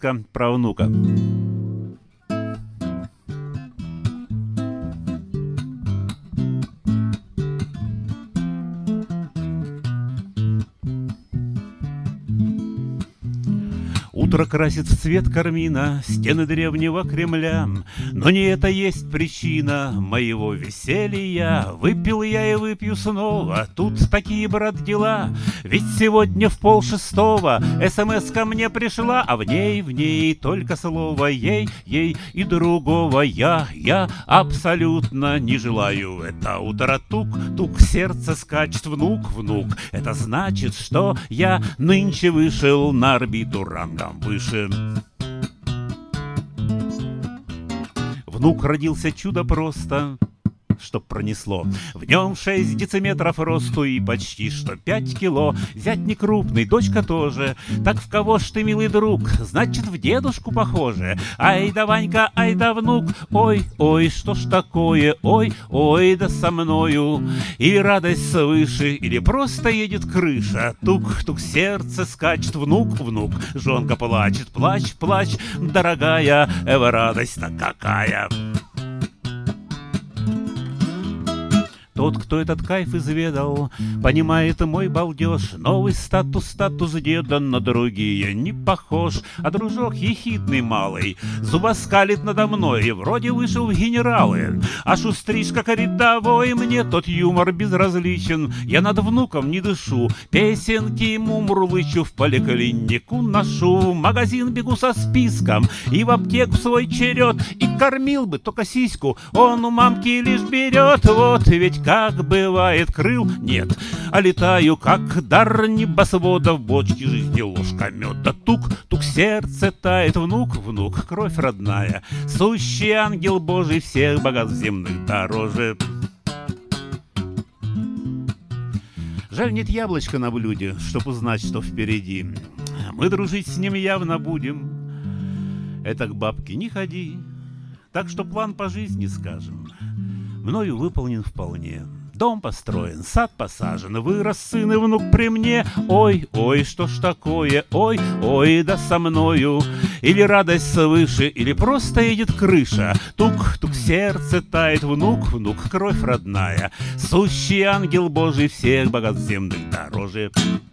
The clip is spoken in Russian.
сказка про внука. Утро красит в цвет кармина стены древнего Кремля, но не это есть причина моего веселья. Выпил я и выпью снова, тут такие, брат, дела. Ведь сегодня в 5:30 СМС ко мне пришла, а в ней только слово ей и другого я абсолютно не желаю. Это утро тук-тук, сердце скачет, внук. Это значит, что я нынче вышел на орбиту рангом выше. Внук родился чудо просто, чтоб пронесло. В нем 6 дециметров росту и почти что 5 кило. Зять не крупный, дочка тоже. Так в кого ж ты, милый друг? Значит, в дедушку похоже. Ай да Ванька, ай да внук. Ой, что ж такое? Ой, да со мною. Или радость свыше, или просто едет крыша. Тук-тук, сердце скачет, внук. Жонка плачет, плачь, дорогая, радость-то какая. Тот, кто этот кайф изведал, понимает мой балдеж. Новый статус деда на другие не похож. А дружок ехидный малый зубоскалит надо мной, и вроде вышел в генералы. А шустришка рядовой, мне тот юмор безразличен. Я над внуком не дышу, песенки ему мурлычу. В поликлинику ношу, в магазин бегу со списком и в аптеку свой черед. И кормил бы только сиську, он у мамки лишь берет. Вот ведь как бывает, крыл нет, а летаю, как дар небосвода, в бочке жизни ложка меда. Тук-тук, сердце тает, внук, кровь родная, сущий ангел Божий, всех богатств земных дороже. Жаль, нет яблочка на блюде, чтоб узнать, что впереди. Мы дружить с ним явно будем. Это к бабке не ходи. Так что план по жизни, скажем, мною выполнен вполне. Дом построен, сад посажен, вырос сын и внук при мне. Ой, что ж такое? Ой, да со мною. Или радость свыше, или просто едет крыша. Тук-тук, сердце тает, внук, кровь родная, сущий ангел Божий, всех богатств земных дороже.